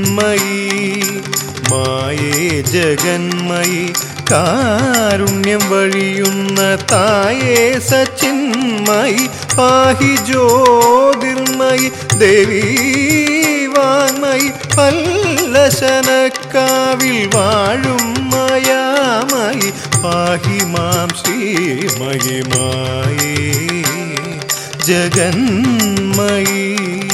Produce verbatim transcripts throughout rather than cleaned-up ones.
സച്ചിന്മയി മായേ ജഗന്മയി കാരുണ്യം വഴിയുന്ന തായേ സച്ചിന്മയി പാഹി ജ്യോതിർമയി ദേവി വാങ്മയി പല്ലശനക്കാവിൽ വാഴും മായാമയി പാഹി മാം ശ്രീമയി മായേ ജഗന്മയി.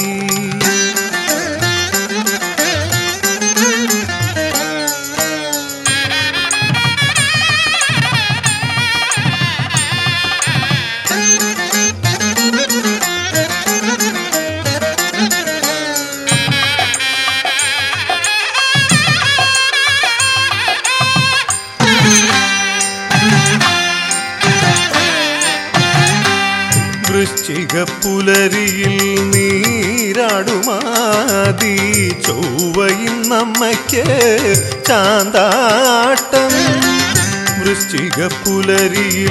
വൃശ്ചികപ്പുലരിയിൽ നീരാടുമാതി ചൊവ്വയിന്നമ്മയ്ക്ക് ചാന്താട്ടം. വൃശ്ചികപ്പുലരിയിൽ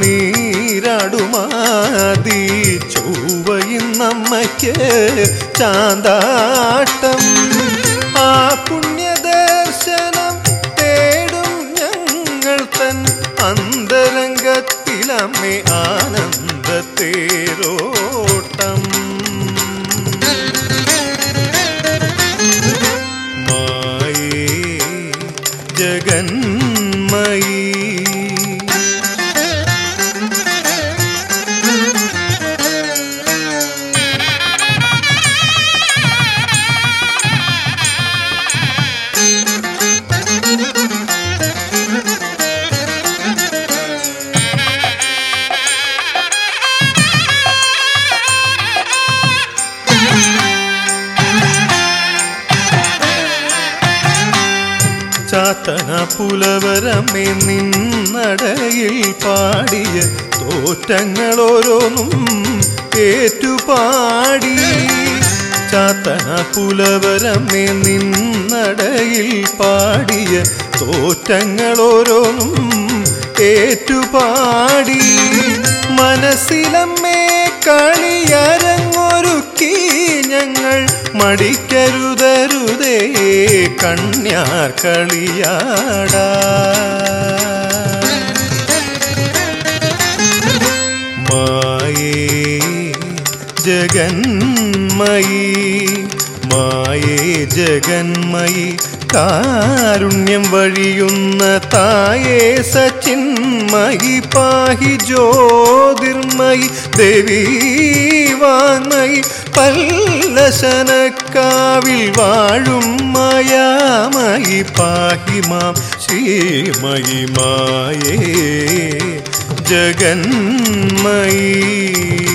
നീരാടുമാതി ചൊവ്വയിന്നമ്മയ്ക്ക് ചാന്താട്ടം. ആ പുണ്യദർശനം തേടും ഞങ്ങൾ തൻ അന്തരംഗത്തിലമ്മേ ആനന്ദത്തേരോട്ടം. മായേ ജഗന്മയി ചാത്തന പുലവരമേ നിന്നടയിൽ പാടിയ തോറ്റങ്ങളോരോന്നും ഏറ്റുപാടി. ചാത്തന പുലവരമേ നിന്നടയിൽ പാടിയ തോറ്റങ്ങളോരോന്നും ഏറ്റുപാടി. മനസ്സിലമ്മേ കളിയരങ്ങൊരുക്കി ഞങ്ങൾ മടിക്കരുതരുതേ കണ്യാർ കളിയാടാ. മായേ ജഗന്മയി മായേ ജഗന്മയി കാരുണ്യം വഴിയുന്ന തായേ സച്ചിന്മയി പാഹി ജ്യോതിർമയി ദേവി വാങ്മയി പല്ലശനക്കാവിൽ വാഴും മായാമയി പാഹി മാം ശ്രീമയി മായേ ജഗന്മയി.